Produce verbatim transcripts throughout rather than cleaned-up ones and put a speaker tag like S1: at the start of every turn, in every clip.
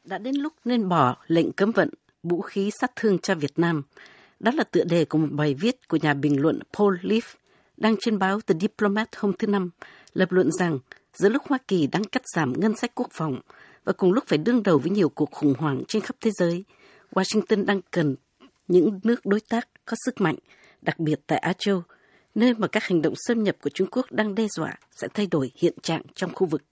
S1: Đã đến lúc nên bỏ lệnh cấm vận vũ khí sát thương cho Việt Nam. Đó là tựa đề của một bài viết của nhà bình luận Paul Leaf đăng trên báo The Diplomat hôm thứ Năm, lập luận rằng giữa lúc Hoa Kỳ đang cắt giảm ngân sách quốc phòng và cùng lúc phải đương đầu với nhiều cuộc khủng hoảng trên khắp thế giới, Washington đang cần những nước đối tác có sức mạnh, đặc biệt tại Á Châu, nơi mà các hành động xâm nhập của Trung Quốc đang đe dọa sẽ thay đổi hiện trạng trong khu vực.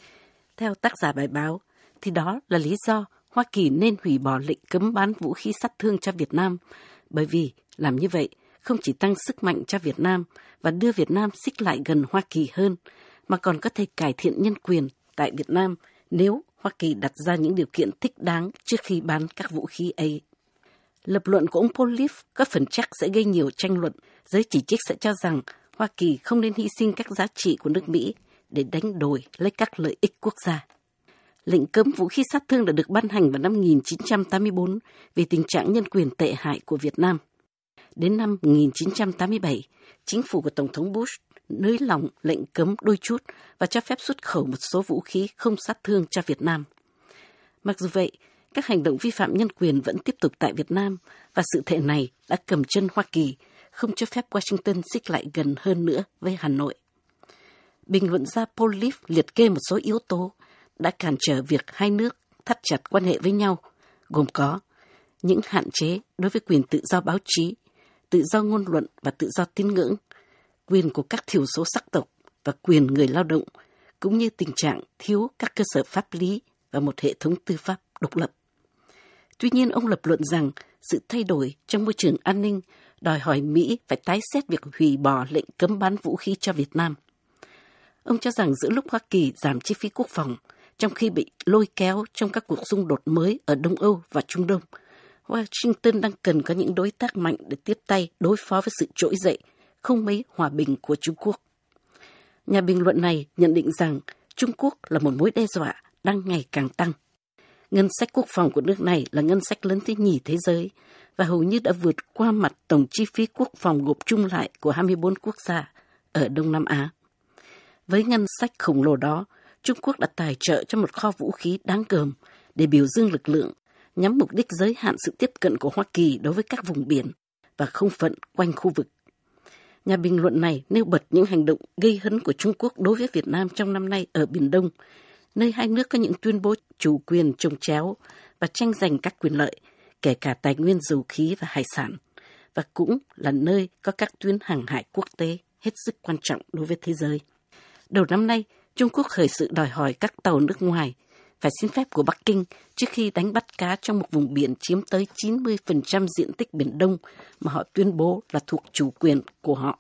S1: Theo tác giả bài báo, thì đó là lý do Hoa Kỳ nên hủy bỏ lệnh cấm bán vũ khí sát thương cho Việt Nam, bởi vì làm như vậy không chỉ tăng sức mạnh cho Việt Nam và đưa Việt Nam xích lại gần Hoa Kỳ hơn, mà còn có thể cải thiện nhân quyền tại Việt Nam nếu Hoa Kỳ đặt ra những điều kiện thích đáng trước khi bán các vũ khí ấy. Lập luận của ông Paul Leaf có phần chắc sẽ gây nhiều tranh luận. Giới chỉ trích sẽ cho rằng Hoa Kỳ không nên hy sinh các giá trị của nước Mỹ để đánh đổi lấy các lợi ích quốc gia. Lệnh cấm vũ khí sát thương đã được ban hành vào năm một nghìn chín trăm tám mươi tư vì tình trạng nhân quyền tệ hại của Việt Nam. Đến năm một nghìn chín trăm tám mươi bảy, chính phủ của Tổng thống Bush nới lỏng lệnh cấm đôi chút và cho phép xuất khẩu một số vũ khí không sát thương cho Việt Nam. Mặc dù vậy, các hành động vi phạm nhân quyền vẫn tiếp tục tại Việt Nam và sự thể này đã cầm chân Hoa Kỳ, không cho phép Washington xích lại gần hơn nữa với Hà Nội. Bình luận gia Paul Leaf liệt kê một số yếu tố đã cản trở việc hai nước thắt chặt quan hệ với nhau, gồm có những hạn chế đối với quyền tự do báo chí, tự do ngôn luận và tự do tín ngưỡng, quyền của các thiểu số sắc tộc và quyền người lao động, cũng như tình trạng thiếu các cơ sở pháp lý và một hệ thống tư pháp độc lập. Tuy nhiên, ông lập luận rằng sự thay đổi trong môi trường an ninh đòi hỏi Mỹ phải tái xét việc hủy bỏ lệnh cấm bán vũ khí cho Việt Nam. Ông cho rằng giữa lúc Hoa Kỳ giảm chi phí quốc phòng, trong khi bị lôi kéo trong các cuộc xung đột mới ở Đông Âu và Trung Đông, Washington đang cần có những đối tác mạnh để tiếp tay đối phó với sự trỗi dậy, không mấy hòa bình của Trung Quốc. Nhà bình luận này nhận định rằng Trung Quốc là một mối đe dọa đang ngày càng tăng. Ngân sách quốc phòng của nước này là ngân sách lớn thứ nhì thế giới và hầu như đã vượt qua mặt tổng chi phí quốc phòng gộp chung lại của hai mươi tư quốc gia ở Đông Nam Á. Với ngân sách khổng lồ đó, Trung Quốc đã tài trợ cho một kho vũ khí đáng gờm để biểu dương lực lượng, nhắm mục đích giới hạn sự tiếp cận của Hoa Kỳ đối với các vùng biển và không phận quanh khu vực. Nhà bình luận này nêu bật những hành động gây hấn của Trung Quốc đối với Việt Nam trong năm nay ở Biển Đông, nơi hai nước có những tuyên bố chủ quyền chồng chéo và tranh giành các quyền lợi, kể cả tài nguyên dầu khí và hải sản, và cũng là nơi có các tuyến hàng hải quốc tế hết sức quan trọng đối với thế giới. Đầu năm nay, Trung Quốc khởi sự đòi hỏi các tàu nước ngoài phải xin phép của Bắc Kinh trước khi đánh bắt cá trong một vùng biển chiếm tới chín mươi phần trăm diện tích Biển Đông mà họ tuyên bố là thuộc chủ quyền của họ.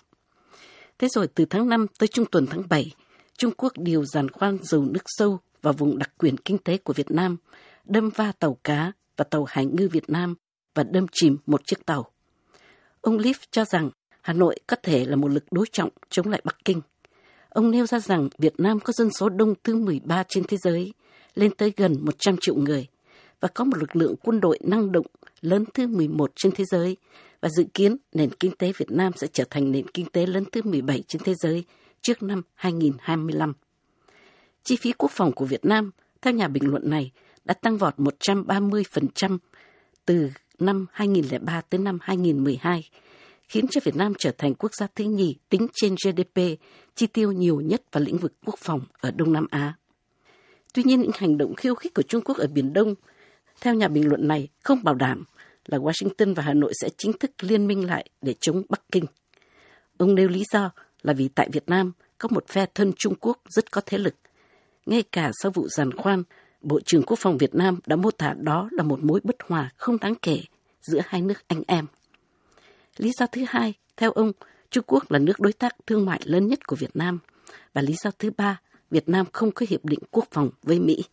S1: Thế rồi từ tháng năm tới trung tuần tháng bảy, Trung Quốc điều giàn khoan dầu nước sâu vào vùng đặc quyền kinh tế của Việt Nam, đâm va tàu cá và tàu hải ngư Việt Nam và đâm chìm một chiếc tàu. Ông Leaf cho rằng Hà Nội có thể là một lực đối trọng chống lại Bắc Kinh. Ông nêu ra rằng Việt Nam có dân số đông thứ mười ba trên thế giới, lên tới gần một trăm triệu người, và có một lực lượng quân đội năng động lớn thứ mười một trên thế giới, và dự kiến nền kinh tế Việt Nam sẽ trở thành nền kinh tế lớn thứ mười bảy trên thế giới trước năm hai nghìn không trăm hai mươi lăm. Chi phí quốc phòng của Việt Nam, theo nhà bình luận này, đã tăng vọt một trăm ba mươi phần trăm từ năm hai nghìn không trăm lẻ ba tới năm hai nghìn không trăm mười hai, khiến cho Việt Nam trở thành quốc gia thứ nhì tính trên giê đê pê, chi tiêu nhiều nhất vào lĩnh vực quốc phòng ở Đông Nam Á. Tuy nhiên, những hành động khiêu khích của Trung Quốc ở Biển Đông, theo nhà bình luận này, không bảo đảm là Washington và Hà Nội sẽ chính thức liên minh lại để chống Bắc Kinh. Ông nêu lý do là vì tại Việt Nam có một phe thân Trung Quốc rất có thế lực. Ngay cả sau vụ giàn khoan, Bộ trưởng Quốc phòng Việt Nam đã mô tả đó là một mối bất hòa không đáng kể giữa hai nước anh em. Lý do thứ hai, theo ông, Trung Quốc là nước đối tác thương mại lớn nhất của Việt Nam. Và lý do thứ ba, Việt Nam không có hiệp định quốc phòng với Mỹ.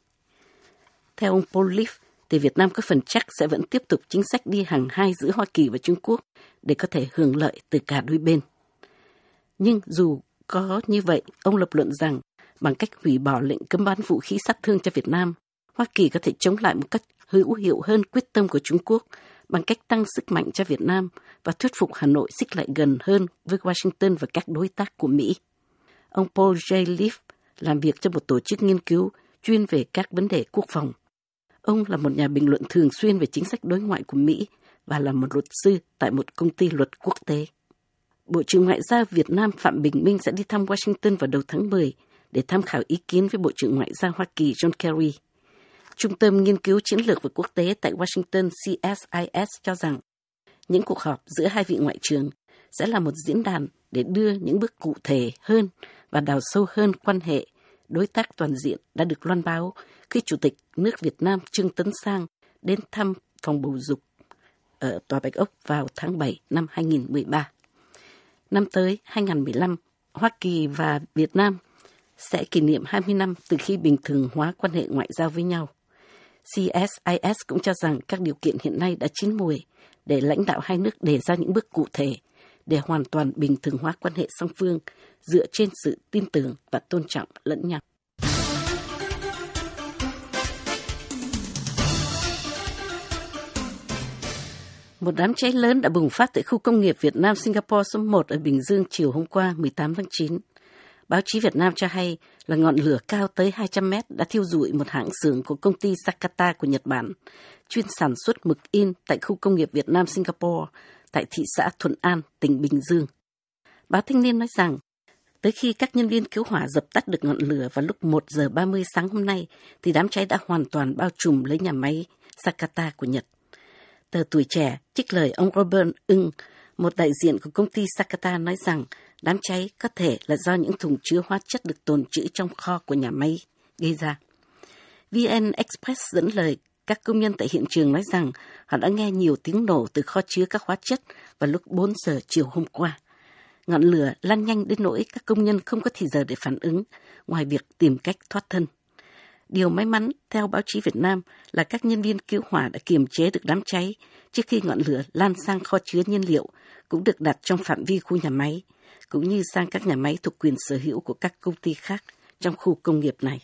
S1: Theo ông Paul Leaf, thì Việt Nam có phần chắc sẽ vẫn tiếp tục chính sách đi hàng hai giữa Hoa Kỳ và Trung Quốc để có thể hưởng lợi từ cả đôi bên. Nhưng dù có như vậy, ông lập luận rằng bằng cách hủy bỏ lệnh cấm bán vũ khí sát thương cho Việt Nam, Hoa Kỳ có thể chống lại một cách hữu hiệu hơn quyết tâm của Trung Quốc bằng cách tăng sức mạnh cho Việt Nam và thuyết phục Hà Nội xích lại gần hơn với Washington và các đối tác của Mỹ. Ông Paul J. Leaf làm việc cho một tổ chức nghiên cứu chuyên về các vấn đề quốc phòng. Ông là một nhà bình luận thường xuyên về chính sách đối ngoại của Mỹ và là một luật sư tại một công ty luật quốc tế. Bộ trưởng Ngoại giao Việt Nam Phạm Bình Minh sẽ đi thăm Washington vào đầu tháng mười để tham khảo ý kiến với Bộ trưởng Ngoại giao Hoa Kỳ John Kerry. Trung tâm Nghiên cứu Chiến lược và Quốc tế tại Washington C S I S cho rằng những cuộc họp giữa hai vị ngoại trưởng sẽ là một diễn đàn để đưa những bước cụ thể hơn và đào sâu hơn quan hệ đối tác toàn diện đã được loan báo khi Chủ tịch nước Việt Nam Trương Tấn Sang đến thăm phòng bầu dục ở Tòa Bạch Ốc vào tháng bảy năm hai nghìn không trăm mười ba. Năm tới hai nghìn không trăm mười lăm, Hoa Kỳ và Việt Nam sẽ kỷ niệm hai mươi năm từ khi bình thường hóa quan hệ ngoại giao với nhau. C S I S cũng cho rằng các điều kiện hiện nay đã chín mùi để lãnh đạo hai nước đề ra những bước cụ thể để hoàn toàn bình thường hóa quan hệ song phương dựa trên sự tin tưởng và tôn trọng lẫn nhau. Một đám cháy lớn đã bùng phát tại khu công nghiệp Việt Nam Singapore số một ở Bình Dương chiều hôm qua mười tám tháng chín. Báo chí Việt Nam cho hay là ngọn lửa cao tới hai trăm mét đã thiêu rụi một hãng xưởng của công ty Sakata của Nhật Bản, chuyên sản xuất mực in tại khu công nghiệp Việt Nam Singapore, tại thị xã Thuận An, tỉnh Bình Dương. Báo Thanh niên nói rằng, tới khi các nhân viên cứu hỏa dập tắt được ngọn lửa vào lúc một giờ ba mươi sáng hôm nay, thì đám cháy đã hoàn toàn bao trùm lấy nhà máy Sakata của Nhật. Tờ Tuổi Trẻ trích lời ông Robert Ưng, một đại diện của công ty Sakata nói rằng đám cháy có thể là do những thùng chứa hóa chất được tồn trữ trong kho của nhà máy gây ra. vê en Express dẫn lời các công nhân tại hiện trường nói rằng họ đã nghe nhiều tiếng nổ từ kho chứa các hóa chất vào lúc bốn giờ chiều hôm qua. Ngọn lửa lan nhanh đến nỗi các công nhân không có thời giờ để phản ứng, ngoài việc tìm cách thoát thân. Điều may mắn, theo báo chí Việt Nam, là các nhân viên cứu hỏa đã kiềm chế được đám cháy trước khi ngọn lửa lan sang kho chứa nhiên liệu, cũng được đặt trong phạm vi khu nhà máy, cũng như sang các nhà máy thuộc quyền sở hữu của các công ty khác trong khu công nghiệp này.